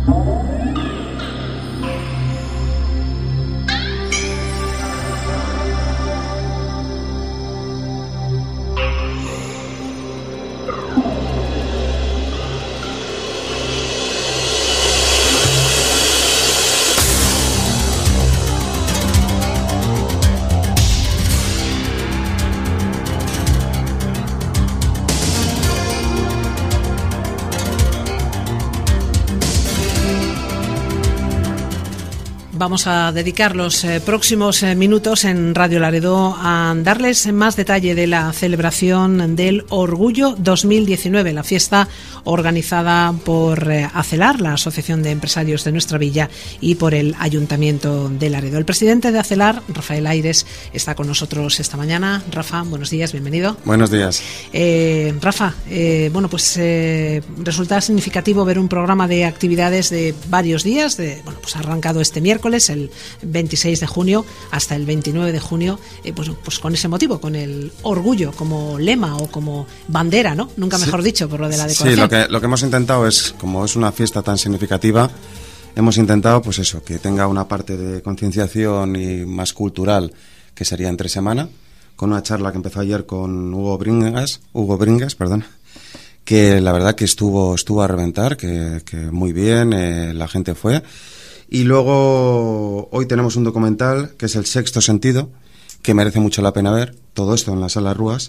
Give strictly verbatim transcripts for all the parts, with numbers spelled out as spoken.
Vamos a dedicar los eh, próximos eh, minutos en Radio Laredo a darles más detalle de la celebración del Orgullo dos mil diecinueve, la fiesta organizada por eh, ACELAR, la Asociación de Empresarios de nuestra villa, y por el Ayuntamiento de Laredo. El presidente de ACELAR, Rafael Aires, está con nosotros esta mañana. Rafa, buenos días, bienvenido. Buenos días. Eh, Rafa, eh, bueno, pues eh, resulta significativo ver un programa de actividades de varios días, de, bueno, pues ha arrancado este miércoles, el veintiséis de junio, hasta el veintinueve de junio, eh, pues, pues con ese motivo, con el orgullo como lema o como bandera, ¿no? Nunca mejor sí, dicho, por lo de la decoración. Sí, lo que, lo que hemos intentado es, como es una fiesta tan significativa, hemos intentado, pues eso, que tenga una parte de concienciación y más cultural, que sería entre semana, con una charla que empezó ayer con Hugo Bringas, Hugo Bringas, perdón, que la verdad que estuvo, estuvo a reventar, que, que muy bien, eh, la gente fue. Y luego hoy tenemos un documental que es El Sexto Sentido, que merece mucho la pena ver, todo esto en la Sala Rúas.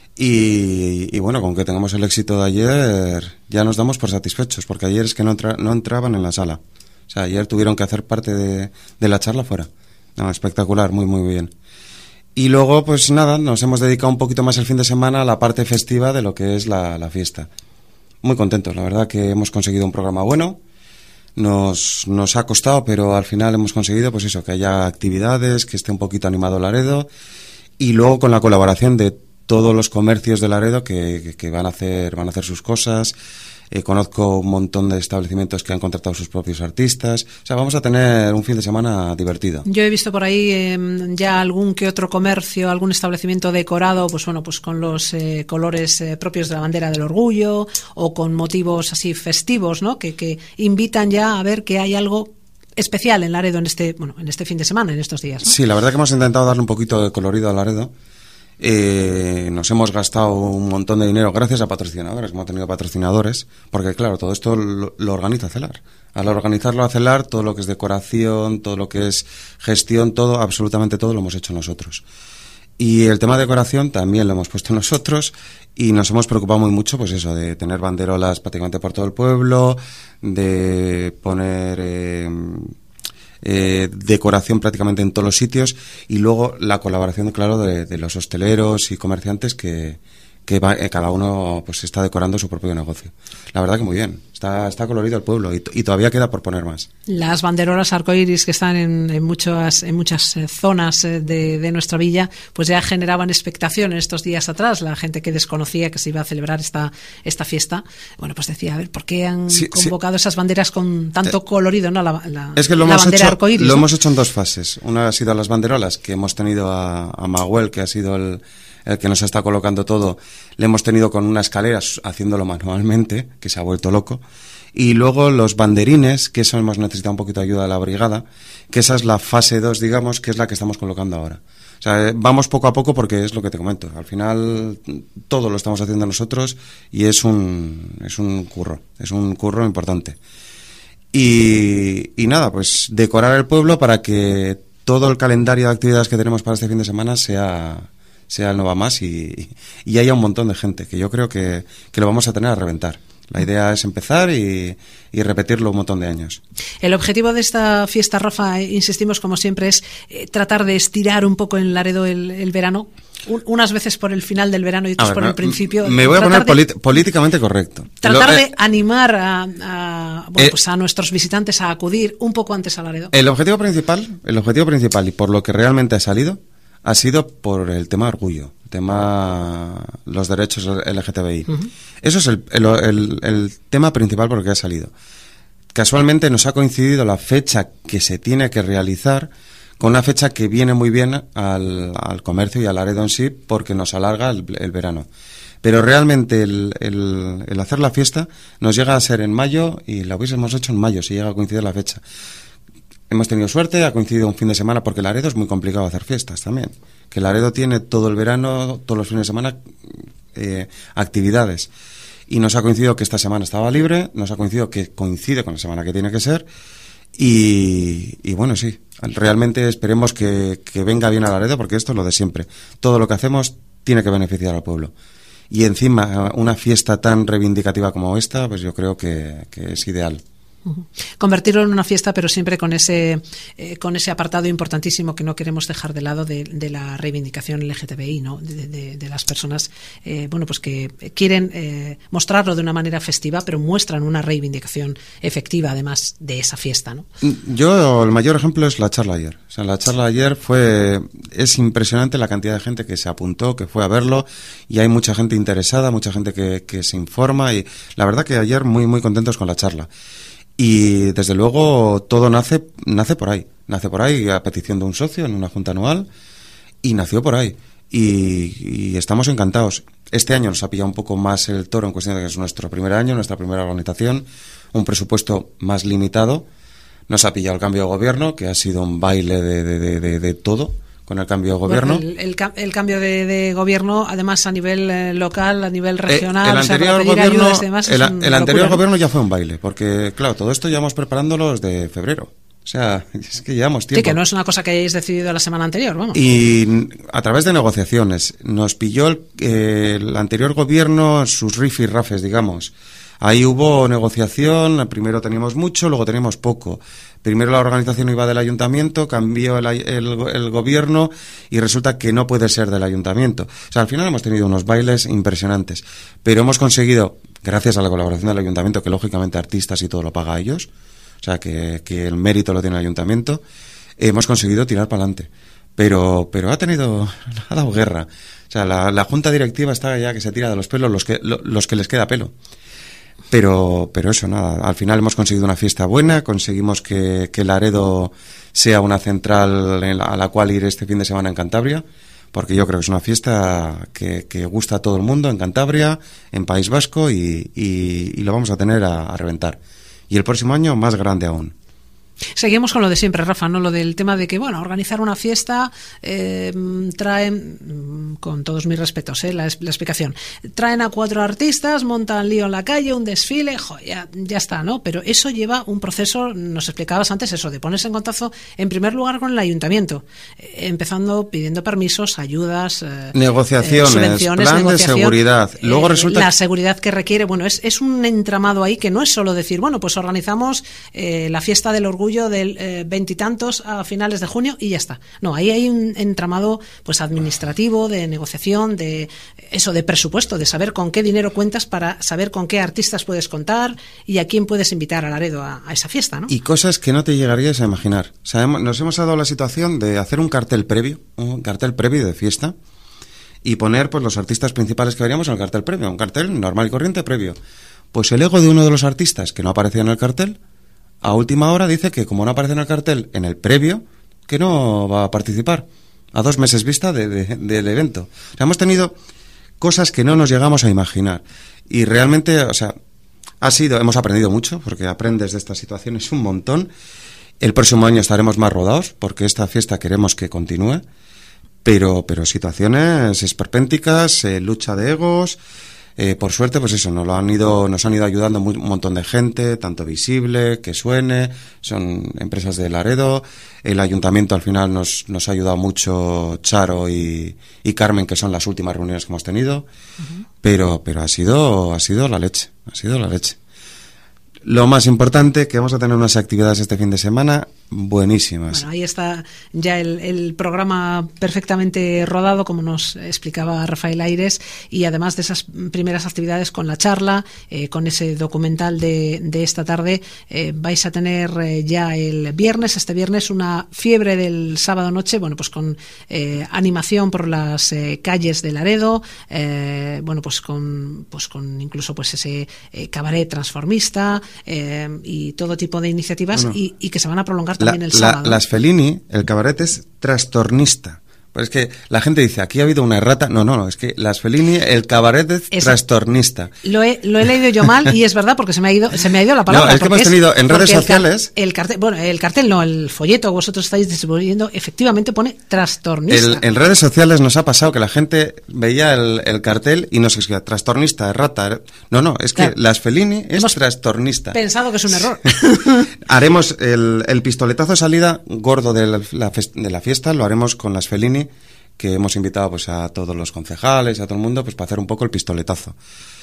Y, y bueno, con que tengamos el éxito de ayer, ya nos damos por satisfechos, porque ayer es que no, entra, no entraban en la sala. O sea, ayer tuvieron que hacer parte de, de la charla fuera. No, espectacular, muy, muy bien. Y luego, pues nada, nos hemos dedicado un poquito más el fin de semana a la parte festiva de lo que es la, la fiesta. Muy contentos, la verdad que hemos conseguido un programa bueno. Nos, nos ha costado, pero al final hemos conseguido, pues eso, que haya actividades, que esté un poquito animado Laredo, y luego con la colaboración de todos los comercios de Laredo que, que, que van a hacer, van a hacer sus cosas. Eh, conozco un montón de establecimientos que han contratado sus propios artistas. O sea, vamos a tener un fin de semana divertido. Yo he visto por ahí eh, ya algún que otro comercio, algún establecimiento decorado, pues bueno, pues con los eh, colores eh, propios de la bandera del orgullo, o con motivos así festivos, ¿no? Que, que invitan ya a ver que hay algo especial en Laredo en este, bueno, en este fin de semana, en estos días, ¿no? Sí, la verdad que hemos intentado darle un poquito de colorido a Laredo. Eh, nos hemos gastado un montón de dinero gracias a patrocinadores, hemos tenido patrocinadores, porque claro, todo esto lo, lo organiza ACELAR. Al organizarlo ACELAR, todo lo que es decoración, todo lo que es gestión, todo, absolutamente todo lo hemos hecho nosotros. Y el tema de decoración también lo hemos puesto nosotros, y nos hemos preocupado muy mucho, pues eso, de tener banderolas prácticamente por todo el pueblo, de poner eh, Eh, decoración prácticamente en todos los sitios, y luego la colaboración, claro, de, de los hosteleros y comerciantes que, que va, eh, cada uno pues está decorando su propio negocio. La verdad que muy bien, está, está colorido el pueblo, y, y todavía queda por poner más. Las banderolas arcoíris que están en, en muchas en muchas eh, zonas eh, de, de nuestra villa, pues ya generaban expectación en estos días atrás. La gente que desconocía que se iba a celebrar esta esta fiesta, bueno, pues decía, a ver, ¿por qué han sí, convocado sí. esas banderas con tanto eh, colorido, no? La, la, es que lo la hemos bandera hecho, arcoíris, lo ¿no? hemos hecho en dos fases. Una ha sido las banderolas, que hemos tenido a, a Maguel, que ha sido el el que nos está colocando todo. Le hemos tenido con una escalera haciéndolo manualmente, que se ha vuelto loco. Y luego los banderines, que eso hemos necesitado un poquito de ayuda de la brigada, que esa es la fase dos, digamos, que es la que estamos colocando ahora. O sea, vamos poco a poco, porque es lo que te comento. Al final todo lo estamos haciendo nosotros, y es un es un curro, es un curro importante. Y, y nada, pues decorar el pueblo para que todo el calendario de actividades que tenemos para este fin de semana sea sea el no va más, y, y haya un montón de gente, que yo creo que, que lo vamos a tener a reventar. La idea es empezar y, y repetirlo un montón de años. El objetivo de esta fiesta, Rafa, insistimos como siempre, es eh, tratar de estirar un poco en Laredo el, el verano, un, unas veces por el final del verano y otras ver, por el principio. Me voy a poner de, políticamente correcto. Tratar Lo, eh, de animar a, a, bueno, eh, pues a nuestros visitantes a acudir un poco antes a Laredo. El objetivo principal, el objetivo principal y por lo que realmente ha salido, ha sido por el tema orgullo, el tema los derechos L G T B I. Uh-huh. Eso es el, el, el, el tema principal por el que ha salido. Casualmente nos ha coincidido la fecha que se tiene que realizar con una fecha que viene muy bien al, al comercio y al Laredo en sí, porque nos alarga el, el verano. Pero realmente el, el, el hacer la fiesta nos llega a ser en mayo y la hubiésemos hecho en mayo, si llega a coincidir la fecha. Hemos tenido suerte, ha coincidido un fin de semana, porque Laredo es muy complicado hacer fiestas también. Que Laredo tiene todo el verano, todos los fines de semana, eh, actividades. Y nos ha coincidido que esta semana estaba libre, nos ha coincidido que coincide con la semana que tiene que ser. Y, y bueno, sí, realmente esperemos que, que venga bien a Laredo, porque esto es lo de siempre. Todo lo que hacemos tiene que beneficiar al pueblo. Y encima, una fiesta tan reivindicativa como esta, pues yo creo que, que es ideal. Uh-huh. Convertirlo en una fiesta, pero siempre con ese eh, con ese apartado importantísimo que no queremos dejar de lado de, de la reivindicación L G T B I, ¿no? De, de, de las personas, eh, bueno, pues que quieren eh, mostrarlo de una manera festiva, pero muestran una reivindicación efectiva, además de esa fiesta, ¿no? Yo, el mayor ejemplo es la charla ayer. O sea, la charla ayer fue, es impresionante la cantidad de gente que se apuntó, que fue a verlo, y hay mucha gente interesada, mucha gente que, que se informa, y la verdad que ayer muy, muy contentos con la charla. Y desde luego todo nace nace por ahí, nace por ahí a petición de un socio en una junta anual, y nació por ahí. Y, y estamos encantados. Este año nos ha pillado un poco más el toro en cuestión de que es nuestro primer año, nuestra primera organización, un presupuesto más limitado. Nos ha pillado el cambio de gobierno, que ha sido un baile de, de, de, de, de todo con el cambio de gobierno. Bueno, el, el, el cambio de, de gobierno, además a nivel eh, local, a nivel regional, eh, el anterior, o sea, gobierno, ayudas, demás, el, el locura, anterior ¿no? gobierno ya fue un baile, porque claro, todo esto llevamos preparándolo desde febrero. O sea, es que llevamos tiempo. Sí, que no es una cosa que hayáis decidido la semana anterior, vamos. Y a través de negociaciones. Nos pilló el, eh, el anterior gobierno sus rifirrafes, digamos. Ahí hubo negociación, primero teníamos mucho, luego teníamos poco. Primero la organización iba del ayuntamiento, cambió el, el, el gobierno y resulta que no puede ser del ayuntamiento. O sea, al final hemos tenido unos bailes impresionantes. Pero hemos conseguido, gracias a la colaboración del ayuntamiento, que lógicamente artistas y todo lo paga a ellos, o sea, que, que el mérito lo tiene el ayuntamiento, hemos conseguido tirar para adelante. Pero, pero ha tenido, ha dado guerra. O sea, la, la junta directiva está ya que se tira de los pelos los que, lo, los que les queda pelo. Pero, pero eso, nada, al final hemos conseguido una fiesta buena, conseguimos que, que Laredo sea una central en la, a la cual ir este fin de semana en Cantabria, porque yo creo que es una fiesta que, que gusta a todo el mundo en Cantabria, en País Vasco, y, y, y lo vamos a tener a, a reventar. Y el próximo año más grande aún. Seguimos con lo de siempre, Rafa, ¿no? Lo del tema de que, bueno, organizar una fiesta eh, trae, con todos mis respetos, eh, la, la explicación, traen a cuatro artistas, montan lío en la calle, un desfile, jo, ya, ya está, ¿no? Pero eso lleva un proceso, nos explicabas antes eso, de ponerse en contacto, en primer lugar, con el ayuntamiento, eh, empezando pidiendo permisos, ayudas, eh, negociaciones, eh, subvenciones, plan negociación, de seguridad. Luego eh, resulta la seguridad que requiere, bueno, es, es un entramado ahí que no es solo decir, bueno, pues organizamos eh, la fiesta del orgullo del veintitantos eh, a finales de junio y ya está. No, ahí hay un entramado pues administrativo, de negociación, de eso, de presupuesto, de saber con qué dinero cuentas para saber con qué artistas puedes contar y a quién puedes invitar a Laredo a, a esa fiesta, ¿no? Y cosas que no te llegarías a imaginar. O sea, nos hemos dado la situación de hacer un cartel previo, un cartel previo de fiesta, y poner pues los artistas principales que veríamos en el cartel previo, un cartel normal y corriente previo. Pues el ego de uno de los artistas que no aparecía en el cartel, a última hora dice que como no aparece en el cartel en el previo, que no va a participar, a dos meses vista de, de, del evento. O sea, hemos tenido cosas que no nos llegamos a imaginar. Y realmente, o sea, ha sido, hemos aprendido mucho, porque aprendes de estas situaciones un montón. El próximo año estaremos más rodados, porque esta fiesta queremos que continúe. Pero, pero situaciones esperpénticas, eh, lucha de egos. Eh, por suerte, pues eso, nos lo han ido, nos han ido ayudando muy, un montón de gente, tanto visible, que suene, son empresas de Laredo, el ayuntamiento al final nos, nos ha ayudado mucho, Charo y, y Carmen, que son las últimas reuniones que hemos tenido, uh-huh. pero, pero ha sido, ha sido la leche, ha sido la leche. Lo más importante, que vamos a tener unas actividades este fin de semana buenísimas. Bueno, ahí está ya el, el programa perfectamente rodado, como nos explicaba Rafael Aires, y además de esas primeras actividades con la charla, eh, con ese documental de, de esta tarde, eh, vais a tener eh, ya el viernes, este viernes, una fiebre del sábado noche, bueno, pues con eh, animación por las eh, calles de Laredo, eh, bueno, pues con, pues con incluso pues ese eh, cabaret transformista, Eh, y todo tipo de iniciativas, bueno, y, y que se van a prolongar también la, el sábado. La, las Fellini, el cabaret es trastornista, Pues es que la gente dice, aquí ha habido una errata. No, no, no, es que Las Fellini, el cabaret es trastornista. Lo he, lo he leído yo mal y es verdad porque se me ha ido, se me ha ido la palabra. No, es que hemos tenido en redes sociales... El, car, el cartel, bueno, el cartel no, el folleto que vosotros estáis distribuyendo, efectivamente pone trastornista. El, en redes sociales nos ha pasado que la gente veía el, el cartel y nos escribía, trastornista, errata. No, no, es que claro. Las Fellini es hemos trastornista. Pensado que es un error. Haremos el, el pistoletazo de salida gordo de la, de la fiesta, lo haremos con Las Fellini, que hemos invitado pues a todos los concejales, a todo el mundo, pues para hacer un poco el pistoletazo.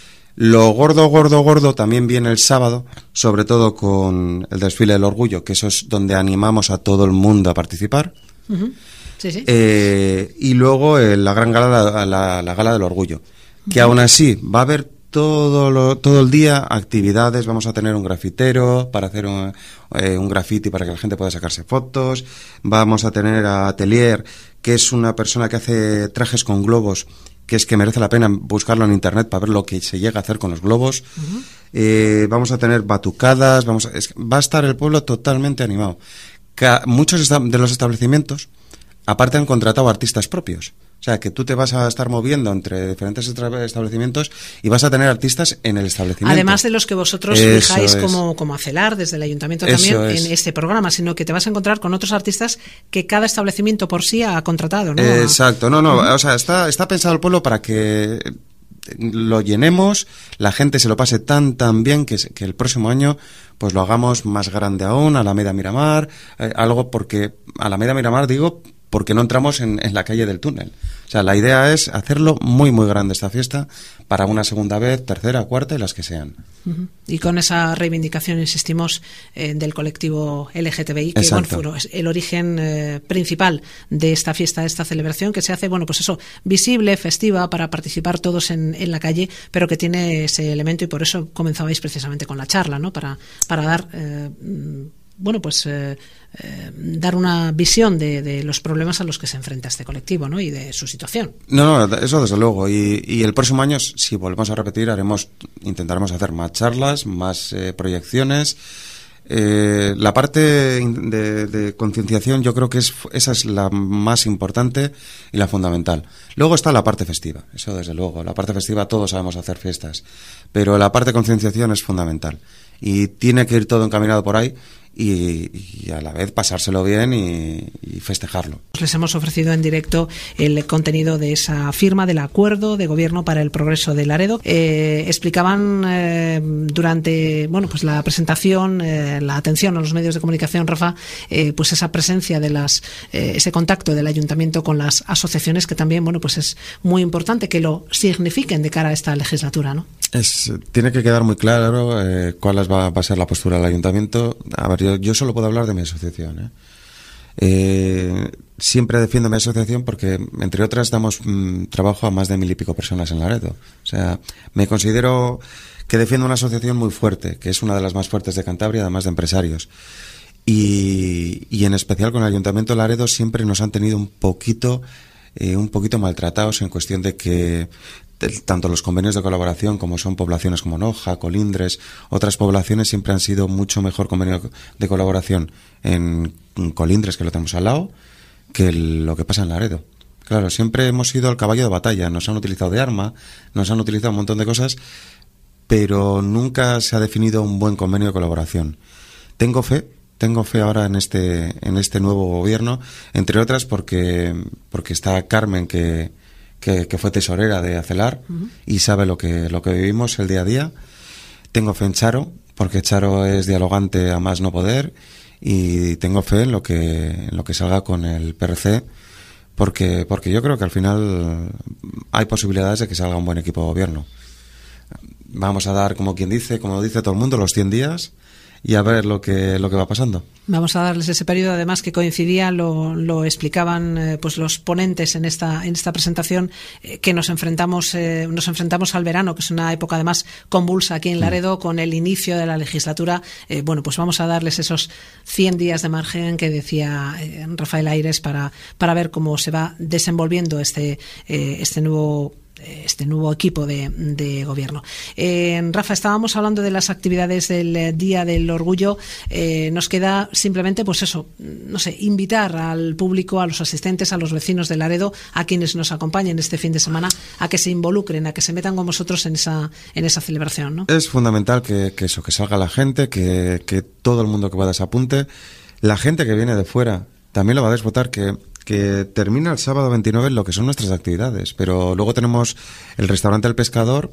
Lo gordo, gordo, gordo también viene el sábado, sobre todo con el desfile del orgullo, que eso es donde animamos a todo el mundo a participar. Uh-huh. Sí, sí. Eh, y luego eh, la gran gala, la, la, la gala del orgullo, que uh-huh. aún así va a haber todo lo, todo el día actividades. Vamos a tener un grafitero para hacer un, eh, un graffiti para que la gente pueda sacarse fotos. Vamos a tener a Atelier, que es una persona que hace trajes con globos, que es que merece la pena buscarlo en internet para ver lo que se llega a hacer con los globos. Uh-huh. Eh, vamos a tener batucadas, vamos a, es, va a estar el pueblo totalmente animado. Ca, muchos esta, de los establecimientos, aparte, han contratado artistas propios. O sea, que tú te vas a estar moviendo entre diferentes establecimientos y vas a tener artistas en el establecimiento. Además de los que vosotros Eso fijáis es. como, como a celar desde el ayuntamiento Eso también es. en este programa, sino que te vas a encontrar con otros artistas que cada establecimiento por sí ha contratado, ¿no? Exacto, no, no, uh-huh. o sea, está, está pensado el pueblo para que lo llenemos, la gente se lo pase tan, tan bien que, que el próximo año pues lo hagamos más grande aún, Alameda Miramar, eh, algo porque, Alameda Miramar digo, porque no entramos en, en la calle del túnel. O sea, la idea es hacerlo muy, muy grande esta fiesta para una segunda vez, tercera, cuarta y las que sean. Uh-huh. Y con esa reivindicación, insistimos, eh, del colectivo L G T B I, que bueno, fue el origen eh, principal de esta fiesta, de esta celebración, que se hace, bueno, pues eso, visible, festiva, para participar todos en, en la calle, pero que tiene ese elemento y por eso comenzabais precisamente con la charla, ¿no? Para, para dar... Eh, bueno, pues eh, eh, dar una visión de, de los problemas a los que se enfrenta este colectivo, ¿no? Y de su situación. No, no, eso desde luego. Y, y el próximo año, si volvemos a repetir, haremos, intentaremos hacer más charlas, más eh, proyecciones. Eh, la parte de, de concienciación, yo creo que es esa es la más importante y la fundamental. Luego está la parte festiva, eso desde luego. La parte festiva, todos sabemos hacer fiestas, pero la parte de concienciación es fundamental. Y tiene que ir todo encaminado por ahí. Y, y a la vez pasárselo bien y, y festejarlo. Les hemos ofrecido en directo el contenido de esa firma del acuerdo de gobierno para el progreso de Laredo. Eh, explicaban eh, durante bueno pues la presentación, eh, la atención a los medios de comunicación, Rafa, eh, pues esa presencia de las eh, ese contacto del ayuntamiento con las asociaciones, que también bueno pues es muy importante que lo signifiquen de cara a esta legislatura, ¿no? Es, tiene que quedar muy claro eh, cuál va, va a ser la postura del ayuntamiento. A ver, yo, yo solo puedo hablar de mi asociación. ¿eh? Eh, siempre defiendo mi asociación porque, entre otras, damos mmm, trabajo a más de mil y pico personas en Laredo. O sea, me considero que defiendo una asociación muy fuerte, que es una de las más fuertes de Cantabria, además de empresarios. Y, y en especial con el ayuntamiento de Laredo siempre nos han tenido un poquito, eh, un poquito maltratados en cuestión de que tanto los convenios de colaboración como son poblaciones como Noja, Colindres, otras poblaciones siempre han sido mucho mejor convenio de colaboración en Colindres, que lo tenemos al lado, que lo que pasa en Laredo. Claro, siempre hemos sido el caballo de batalla, nos han utilizado de arma, nos han utilizado un montón de cosas, pero nunca se ha definido un buen convenio de colaboración. Tengo fe, tengo fe ahora en este en este nuevo gobierno, entre otras porque porque está Carmen, que Que, que fue tesorera de Acelar uh-huh. y sabe lo que lo que vivimos el día a día. Tengo fe en Charo, porque Charo es dialogante a más no poder, y tengo fe en lo que en lo que salga con el P R C, porque porque yo creo que al final hay posibilidades de que salga un buen equipo de gobierno. Vamos a dar, como quien dice, como dice todo el mundo, los cien días y a ver lo que lo que va pasando. Vamos a darles ese periodo, además, que coincidía, lo, lo explicaban eh, pues los ponentes en esta en esta presentación, eh, que nos enfrentamos eh, nos enfrentamos al verano, que es una época además convulsa aquí en Laredo, mm. con el inicio de la legislatura. Eh, bueno, pues vamos a darles esos cien días de margen que decía eh, Rafael Aires para para ver cómo se va desenvolviendo este eh, este nuevo este nuevo equipo de, de gobierno. Eh, Rafa, estábamos hablando de las actividades del Día del Orgullo. Eh, nos queda simplemente, pues eso, no sé, invitar al público, a los asistentes, a los vecinos de Laredo, a quienes nos acompañen este fin de semana, a que se involucren, a que se metan con vosotros en esa en esa celebración, ¿no? Es fundamental que, que eso, que salga la gente, que, que todo el mundo que pueda se apunte. La gente que viene de fuera también lo va a disfrutar, que que termina el sábado veintinueve lo que son nuestras actividades, pero luego tenemos el restaurante El Pescador.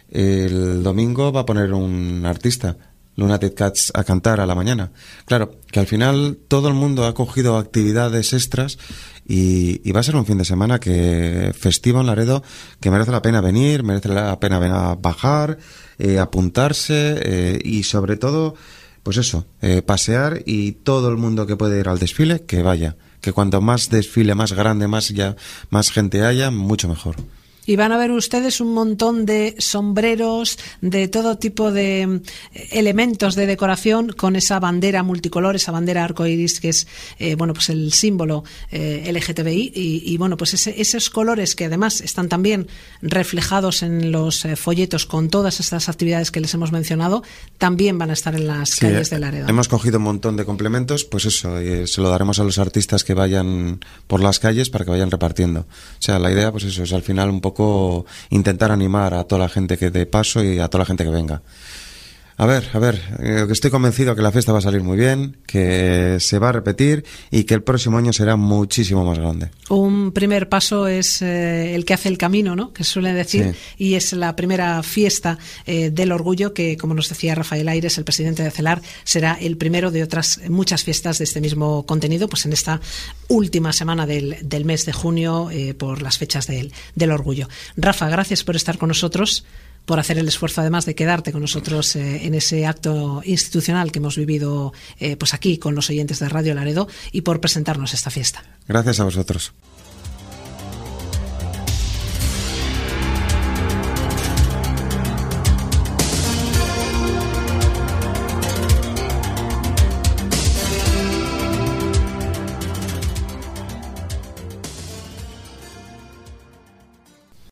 El domingo va a poner un artista, Lunatic Cats, a cantar a la mañana. Claro, que al final todo el mundo ha cogido actividades extras y, y va a ser un fin de semana que festivo en Laredo, que merece la pena venir, merece la pena venir a bajar, eh, apuntarse eh, y sobre todo, pues eso, eh, pasear, y todo el mundo que puede ir al desfile, que vaya. Que cuanto más desfile, más grande, más ya más gente haya, mucho mejor. Y van a ver ustedes un montón de sombreros, de todo tipo de elementos de decoración con esa bandera multicolor, esa bandera arcoiris que es eh, bueno, pues el símbolo eh, L G T B I, y, y bueno, pues ese, esos colores que además están también reflejados en los eh, folletos con todas estas actividades que les hemos mencionado, también van a estar en las sí, calles de Laredo. Hemos cogido un montón de complementos, pues eso, eh, se lo daremos a los artistas que vayan por las calles para que vayan repartiendo. O sea, la idea, pues eso, es al final un poco intentar animar a toda la gente que de paso y a toda la gente que venga. A ver, a ver, eh, estoy convencido que la fiesta va a salir muy bien, que se va a repetir y que el próximo año será muchísimo más grande. Un primer paso es eh, el que hace el camino, ¿no?, que suele decir, sí. Y es la primera fiesta eh, del orgullo que, como nos decía Rafael Ayres, el presidente de CELAR, será el primero de otras muchas fiestas de este mismo contenido, pues en esta última semana del, del mes de junio, eh, por las fechas del, del orgullo. Rafa, gracias por estar con nosotros, por hacer el esfuerzo además de quedarte con nosotros eh, en ese acto institucional que hemos vivido eh, pues aquí con los oyentes de Radio Laredo, y por presentarnos esta fiesta. Gracias a vosotros.